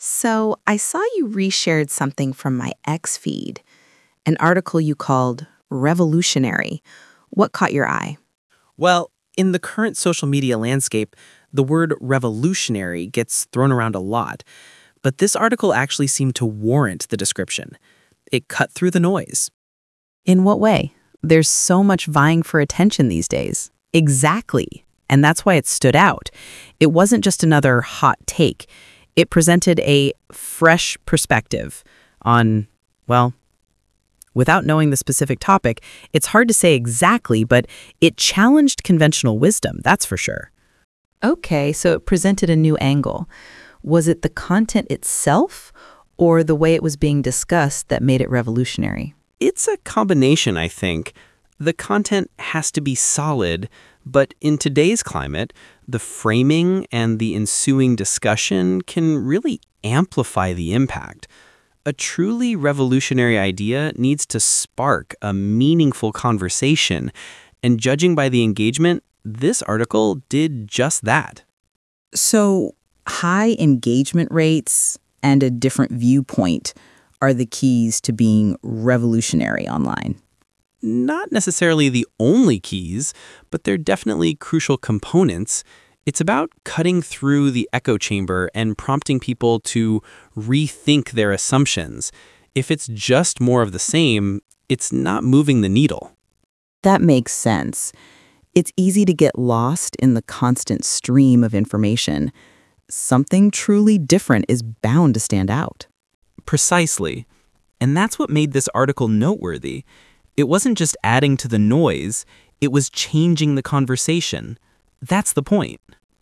So I saw you reshared something from my X feed, an article you called Revolutionary. What caught your eye? Well, in the current social media landscape, the word revolutionary gets thrown around a lot, but this article actually seemed to warrant the description. It cut through the noise. In what way? There's so much vying for attention these days. Exactly. And that's why it stood out. It wasn't just another hot take. It presented a fresh perspective on, well, without knowing the specific topic, it's hard to say exactly, but it challenged conventional wisdom, that's for sure. Okay, so it presented a new angle. Was it the content itself or the way it was being discussed that made it revolutionary? It's a combination, I think. The content has to be solid, but in today's climate, the framing and the ensuing discussion can really amplify the impact. A truly revolutionary idea needs to spark a meaningful conversation, and judging by the engagement, this article did just that. So, high engagement rates and a different viewpoint are the keys to being revolutionary online. Not necessarily the only keys, but they're definitely crucial components. It's about cutting through the echo chamber and prompting people to rethink their assumptions. If it's just more of the same, it's not moving the needle. That makes sense. It's easy to get lost in the constant stream of information. Something truly different is bound to stand out. Precisely. And that's what made this article noteworthy. It wasn't just adding to the noise, it was changing the conversation. That's the point.